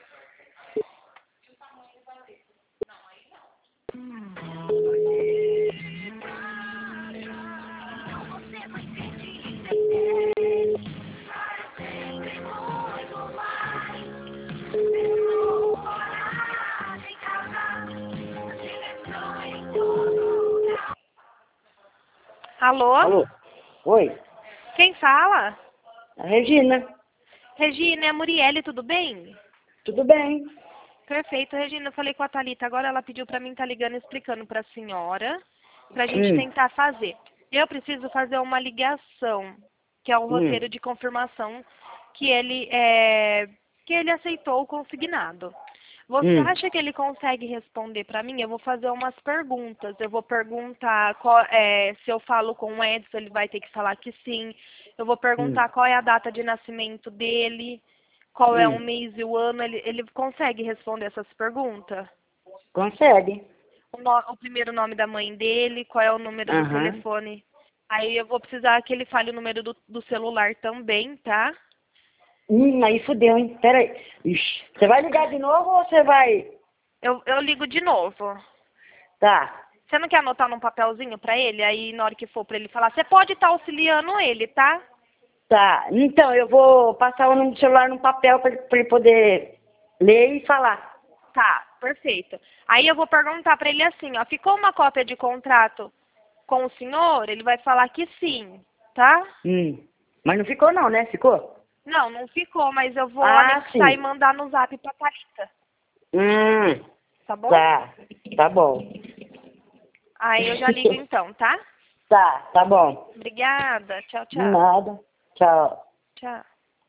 Alô? Alô? Oi? Quem fala? A Regina. Regina, é a Muriele, tudo bem? Tudo bem? Perfeito, Regina, eu falei com a Thalita, agora ela pediu pra mim estar ligando e explicando pra senhora, pra gente tentar fazer. Eu preciso fazer uma ligação, que é o roteiro de confirmação que ele aceitou o consignado. Você acha que ele consegue responder pra mim? Eu vou fazer umas perguntas. Eu vou perguntar se eu falo com o Edson, ele vai ter que falar que sim. Eu vou perguntar qual é a data de nascimento dele, qual é o mês e o ano. Ele consegue responder essas perguntas? Consegue. O primeiro nome da mãe dele, qual é o número do telefone. Aí eu vou precisar que ele fale o número do celular também, tá? Aí fudeu, hein? Pera aí. Ixi, você vai ligar de novo ou você vai... Eu ligo de novo. Tá. Você não quer anotar num papelzinho pra ele? Aí na hora que for pra ele falar, você pode estar auxiliando ele, tá? Tá. Então, eu vou passar o número do celular no papel pra ele poder ler e falar. Tá, perfeito. Aí eu vou perguntar pra ele assim, ó, ficou uma cópia de contrato com o senhor? Ele vai falar que sim, tá? Mas não ficou não, né? Ficou? Não ficou, mas eu vou anexar e mandar no zap pra Thalita. Tá bom? Tá bom. Aí eu já ligo então, tá? Tá bom. Obrigada. Tchau, De tchau. nada. Tchau. Tchau.